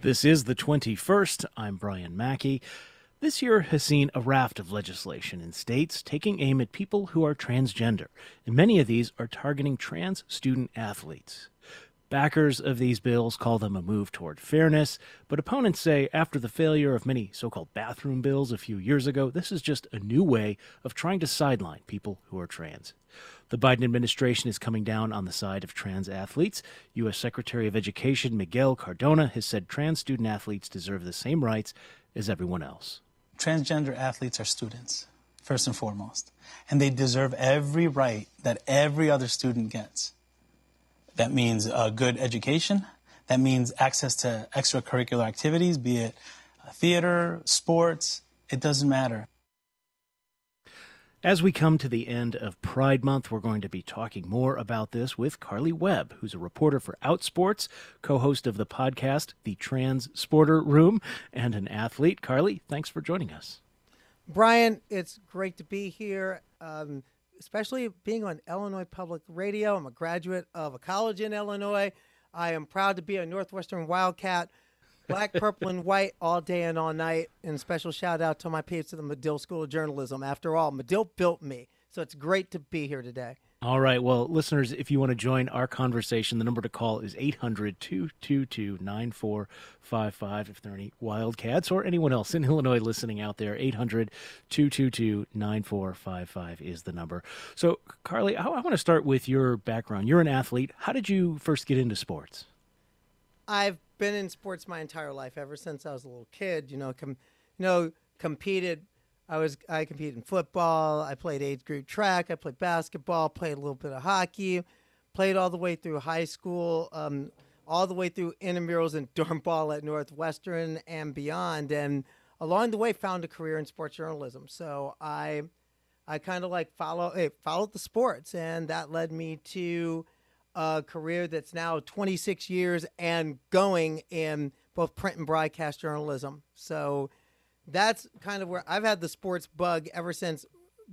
This is the 21st. I'm Brian Mackey. This year has seen a raft of legislation in states taking aim at people who are transgender, and many of these are targeting trans student athletes. Backers of these bills call them a move toward fairness, but opponents say after the failure of many so-called bathroom bills a few years ago, this is just a new way of trying to sideline people who are trans. The Biden administration is coming down on the side of trans athletes. U.S. Secretary of Education Miguel Cardona has said trans student athletes deserve the same rights as everyone else. Transgender athletes are students, first and foremost, and they deserve every right that every other student gets. That means a good education. That means access to extracurricular activities, be it theater, sports, it doesn't matter. As we come to the end of Pride Month, we're going to be talking more about this with Carly Webb, who's a reporter for Outsports, co-host of the podcast, The Trans Sporter Room, and an athlete. Carly, thanks for joining us. Brian, it's great to be here, especially being on Illinois Public Radio. I'm a graduate of a college in Illinois. I am proud to be a Northwestern Wildcat. Black, purple, and white all day and all night. And special shout out to my peeps at the Medill School of Journalism. After all, Medill built me. So it's great to be here today. All right. Well, listeners, if you want to join our conversation, the number to call is 800-222-9455. If there are any Wildcats or anyone else in Illinois listening out there, 800-222-9455 is the number. So, Carly, I want to start with your background. You're an athlete. How did you first get into sports? I've been in sports my entire life, ever since I was a little kid. Competed. I competed in football. I played age group track. I played basketball. Played a little bit of hockey. Played all the way through high school, all the way through intramurals and dorm ball at Northwestern and beyond. And along the way, found a career in sports journalism. So I kind of followed the sports, and that led me to a career that's now 26 years and going in both print and broadcast journalism. So that's kind of where I've had the sports bug ever since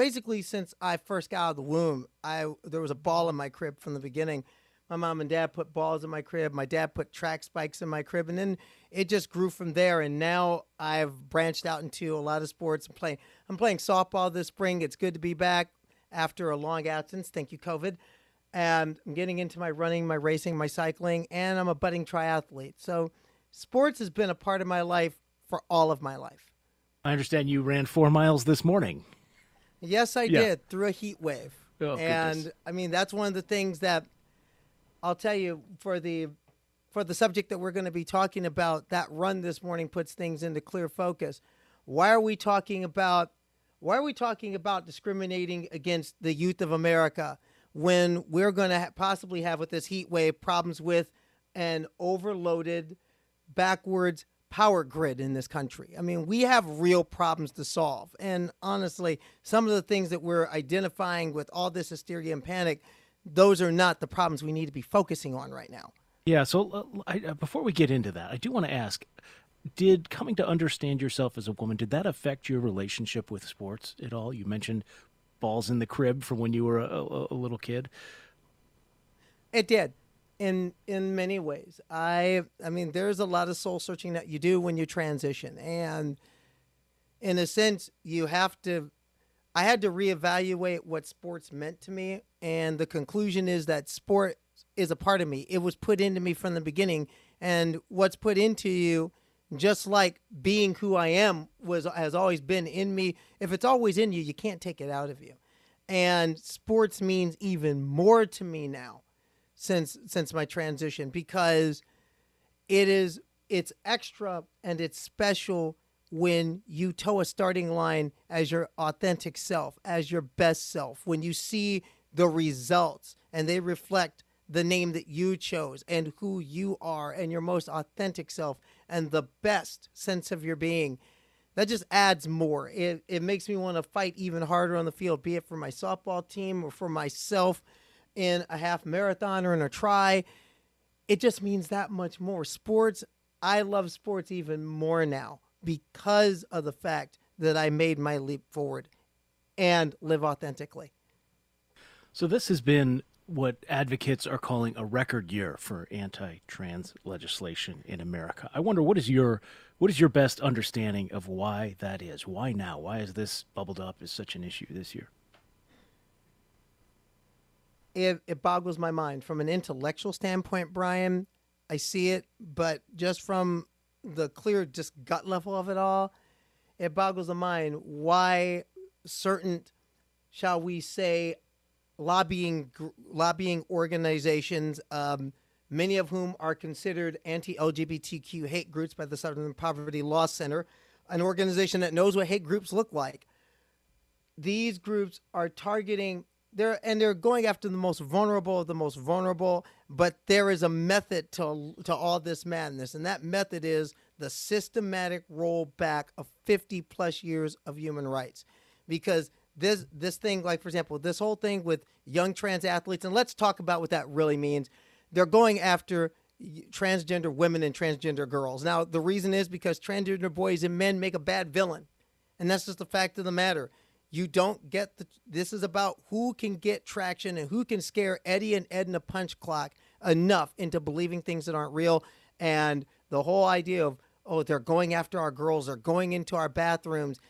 I first got out of the womb. There was a ball in my crib from the beginning. My mom and dad put balls in my crib. My dad put track spikes in my crib, and then it just grew from there. And now I've branched out into a lot of sports. I'm playing softball this spring. It's good to be back after a long absence. Thank you, COVID. And I'm getting into my running, my racing, my cycling, and I'm a budding triathlete. So sports has been a part of my life for all of my life. I understand you ran 4 miles this morning. Yes, I did, through a heat wave. Oh, and goodness. I mean, that's one of the things that I'll tell you for the subject that we're going to be talking about. That run this morning puts things into clear focus. Why are we talking about discriminating against the youth of America when we're going to possibly have, with this heat wave, problems with an overloaded, backwards power grid in this country? I mean, we have real problems to solve. And honestly, some of the things that we're identifying with all this hysteria and panic, those are not the problems we need to be focusing on right now. Yeah, so before we get into that, I do want to ask, did coming to understand yourself as a woman, did that affect your relationship with sports at all? You mentioned balls in the crib from when you were a little kid. It did, in many ways. I mean, there's a lot of soul searching that you do when you transition, and in a sense, I had to reevaluate what sports meant to me, and the conclusion is that sport is a part of me. It was put into me from the beginning, and what's put into you, just like being who I am has always been in me. If it's always in you, you can't take it out of you. And sports means even more to me now since my transition, because it's extra and it's special when you toe a starting line as your authentic self, as your best self, when you see the results and they reflect the name that you chose and who you are and your most authentic self and the best sense of your being. That just adds more. It makes me want to fight even harder on the field, be it for my softball team or for myself in a half marathon or in a try. It just means that much more. Sports, I love sports even more now because of the fact that I made my leap forward and live authentically. So this has been what advocates are calling a record year for anti-trans legislation in America. I wonder, what is your best understanding of why that is? Why now? Why has this bubbled up as such an issue this year? It boggles my mind from an intellectual standpoint, Brian. I see it, but just from the clear, just gut level of it all, it boggles the mind why certain, shall we say, lobbying organizations, many of whom are considered anti-LGBTQ hate groups by the Southern Poverty Law Center, an organization that knows what hate groups look like. These groups are targeting, they're going after the most vulnerable of the most vulnerable, but there is a method to all this madness, and that method is the systematic rollback of 50 plus years of human rights. Because this thing, like, for example, this whole thing with young trans athletes, and let's talk about what that really means. They're going after transgender women and transgender girls. Now, the reason is because transgender boys and men make a bad villain. And that's just the fact of the matter. You don't get this is about who can get traction and who can scare Eddie and Edna Punch Clock enough into believing things that aren't real. And the whole idea of, oh, they're going after our girls, they're going into our bathrooms,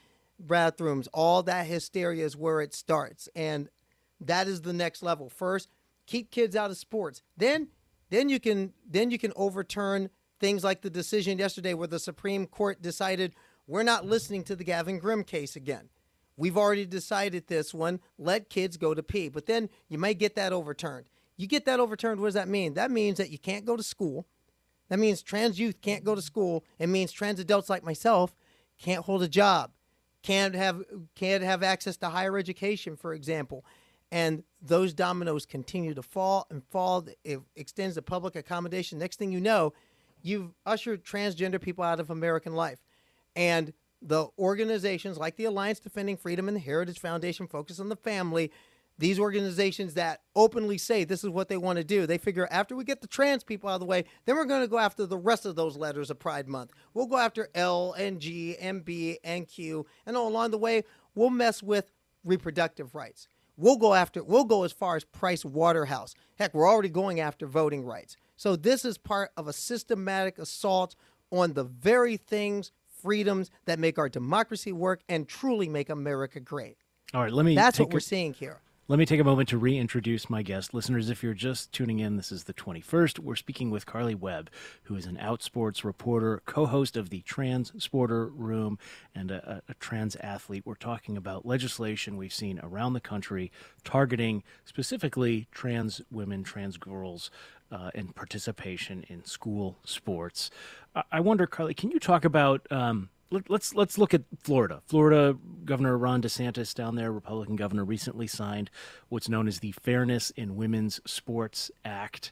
all that hysteria is where it starts. And that is the next level. First, keep kids out of sports. Then you can overturn things like the decision yesterday where the Supreme Court decided we're not listening to the Gavin Grimm case again. We've already decided this one. Let kids go to pee. But then you might get that overturned. You get that overturned, what does that mean? That means that you can't go to school. That means trans youth can't go to school. It means trans adults like myself can't hold a job, can't have access to higher education, for example. And those dominoes continue to fall and fall. It extends to public accommodation. Next thing you know, you've ushered transgender people out of American life. And the organizations like the Alliance Defending Freedom and the Heritage Foundation focus on the family. These organizations that openly say this is what they want to do. They figure after we get the trans people out of the way, then we're going to go after the rest of those letters of Pride Month. We'll go after L and G and B and Q. And along the way, we'll mess with reproductive rights. We'll go as far as Price Waterhouse. Heck, we're already going after voting rights. So this is part of a systematic assault on the very things, freedoms that make our democracy work and truly make America great. All right, that's what we're seeing here. Let me take a moment to reintroduce my guest. Listeners, if you're just tuning in, this is the 21st. We're speaking with Carly Webb, who is an Outsports reporter, co-host of the Trans Sporter Room, and a trans athlete. We're talking about legislation we've seen around the country targeting specifically trans women, trans girls, and participation in school sports. I wonder, Carly, can you talk about let's look at Florida. Florida Governor Ron DeSantis down there, Republican governor, recently signed what's known as the Fairness in Women's Sports Act.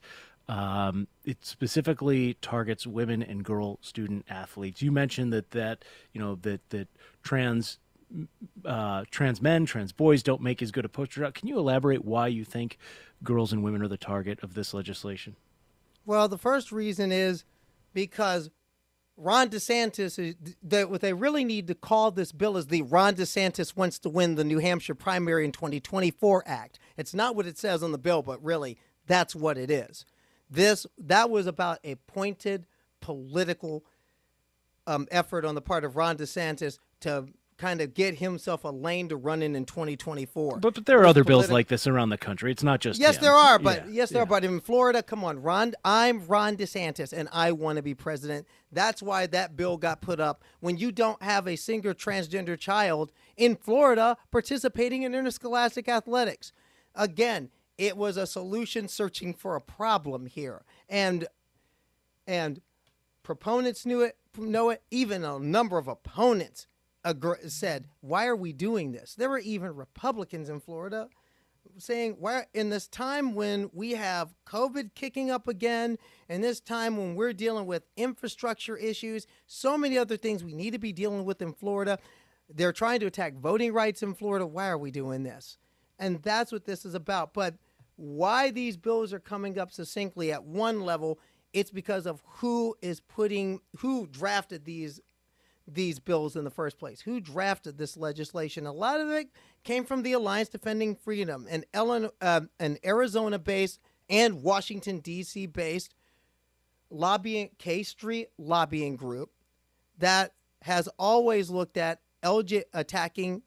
It specifically targets women and girl student athletes. You mentioned that trans men, trans boys don't make as good a poster out. Can you elaborate why you think girls and women are the target of this legislation? Well, the first reason is because Ron DeSantis, what they really need to call this bill is the Ron DeSantis wants to win the New Hampshire primary in 2024 Act. It's not what it says on the bill, but really that's what it is. That was about a pointed political effort on the part of Ron DeSantis to kind of get himself a lane to run in 2024. But there are other bills like this around the country. It's not just yes, him. there are. But in Florida, come on, I'm Ron DeSantis, and I want to be president. That's why that bill got put up. When you don't have a single transgender child in Florida participating in interscholastic athletics, again, it was a solution searching for a problem here, and proponents know it. Even a number of opponents said, why are we doing this? There were even Republicans in Florida saying, why in this time when we have COVID kicking up again, and this time when we're dealing with infrastructure issues, so many other things we need to be dealing with in Florida, they're trying to attack voting rights in Florida. Why are we doing this? And that's what this is about. But why these bills are coming up succinctly at one level, it's because of who drafted these bills in the first place? Who drafted this legislation? A lot of it came from the Alliance Defending Freedom, an Arizona-based and Washington, D.C.-based K Street lobbying group that has always looked at attacking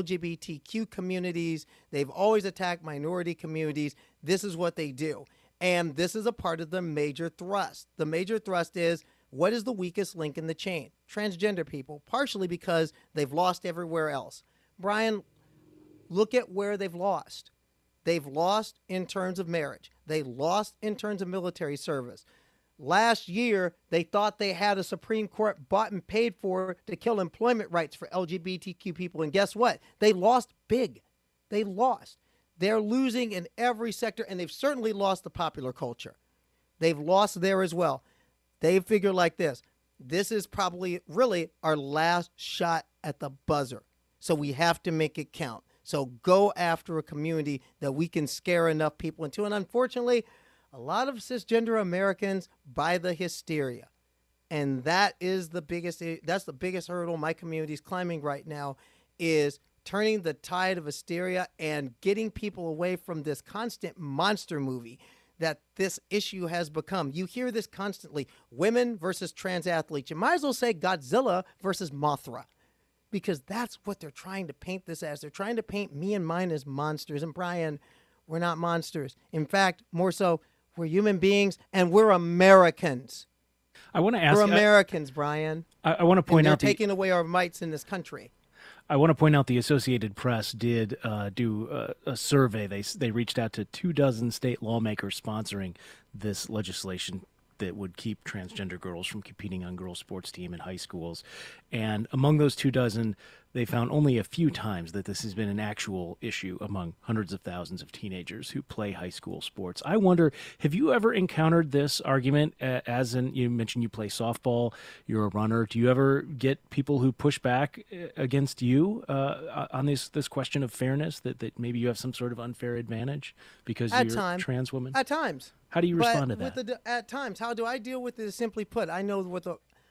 LGBTQ communities. They've always attacked minority communities. This is what they do. And this is a part of the major thrust. The major thrust is, what is the weakest link in the chain? Transgender people, partially because they've lost everywhere else. Brian, look at where they've lost. They've lost in terms of marriage. They lost in terms of military service. Last year, they thought they had a Supreme Court bought and paid for to kill employment rights for LGBTQ people. And guess what? They lost big. They lost. They're losing in every sector, and they've certainly lost the popular culture. They've lost there as well. They figure like this. This is probably really our last shot at the buzzer. So we have to make it count. So go after a community that we can scare enough people into. And unfortunately, a lot of cisgender Americans buy the hysteria. And that's the biggest hurdle my community is climbing right now, is turning the tide of hysteria and getting people away from this constant monster movie that this issue has become. You hear this constantly, women versus trans athletes. You might as well say Godzilla versus Mothra, because that's what they're trying to paint this as. They're trying to paint me and mine as monsters. And Brian, we're not monsters. In fact, more so, we're human beings, and we're Americans. I want to ask. We're Americans, Brian. I want to point out they're taking away our rights in this country. I want to point out the Associated Press did do a survey. They reached out to 24 state lawmakers sponsoring this legislation that would keep transgender girls from competing on girls' sports team in high schools. And among those 24, they found only a few times that this has been an actual issue among hundreds of thousands of teenagers who play high school sports. I wonder, have you ever encountered this argument? You mentioned you play softball, you're a runner. Do you ever get people who push back against you on this question of fairness, that maybe you have some sort of unfair advantage because you're a trans woman? At times. How do you respond to that? At times, how do I deal with it? Simply put, I know what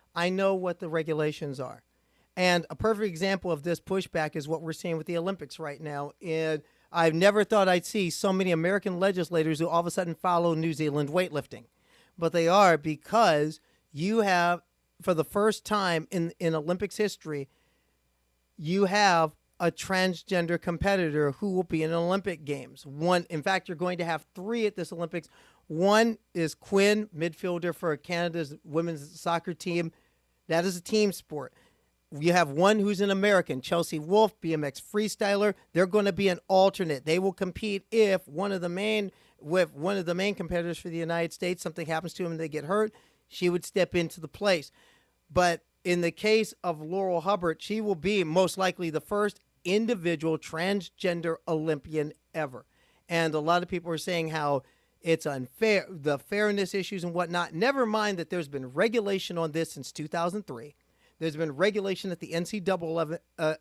the regulations are. And a perfect example of this pushback is what we're seeing with the Olympics right now. And I've never thought I'd see so many American legislators who all of a sudden follow New Zealand weightlifting. But they are, because you have, for the first time in Olympics history, you have a transgender competitor who will be in Olympic Games. In fact, you're going to have 3 at this Olympics. One is Quinn, midfielder for Canada's women's soccer team. That is a team sport. You have one who's an American, Chelsea Wolfe, BMX freestyler. They're going to be an alternate. They will compete if one of the main competitors for the United States, something happens to them and they get hurt, she would step into the place. But in the case of Laurel Hubbard, she will be most likely the first individual transgender Olympian ever. And a lot of people are saying how it's unfair, the fairness issues and whatnot. Never mind that there's been regulation on this since 2003. There's been regulation at the NCAA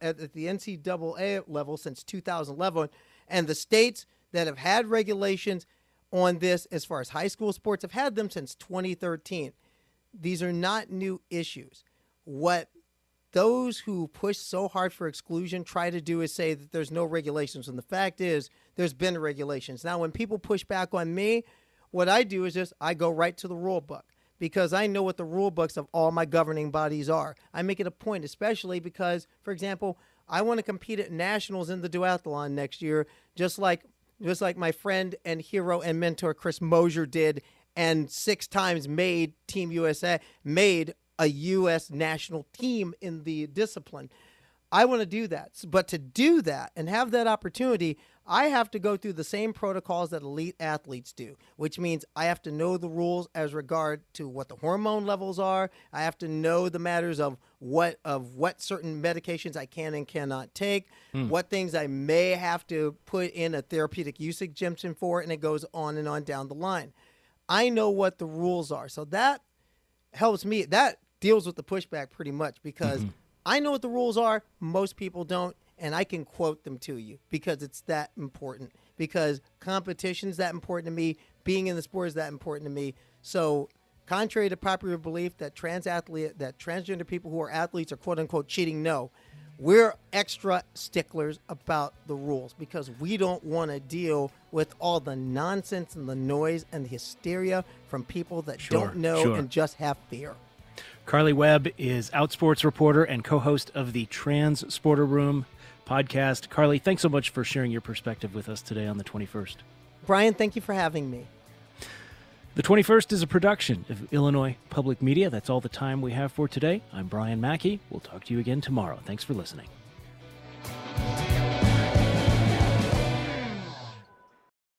level since 2011. And the states that have had regulations on this as far as high school sports have had them since 2013. These are not new issues. What those who push so hard for exclusion try to do is say that there's no regulations. And the fact is, there's been regulations. Now, when people push back on me, what I do is I go right to the rule book, because I know what the rule books of all my governing bodies are. I make it a point, especially because, for example, I want to compete at nationals in the duathlon next year, just like my friend and hero and mentor Chris Mosier did, and 6 times made Team USA, made a U.S. national team in the discipline. I want to do that. But to do that and have that opportunity, I have to go through the same protocols that elite athletes do, which means I have to know the rules as regard to what the hormone levels are. I have to know the matters of what certain medications I can and cannot take, what things I may have to put in a therapeutic use exemption for, and it goes on and on down the line. I know what the rules are. So that helps me. That deals with the pushback pretty much, because I know what the rules are. Most people don't. And I can quote them to you because it's that important, because competition is that important to me. Being in the sport is that important to me. So contrary to popular belief that transgender people who are athletes are quote unquote cheating, no. We're extra sticklers about the rules because we don't want to deal with all the nonsense and the noise and the hysteria from people that don't know and just have fear. Carly Webb is Outsports reporter and co-host of the Trans Sporter Room podcast. Carly, thanks so much for sharing your perspective with us today on the 21st. Brian, thank you for having me. The 21st is a production of Illinois Public Media. That's all the time we have for today. I'm Brian Mackey. We'll talk to you again tomorrow. Thanks for listening.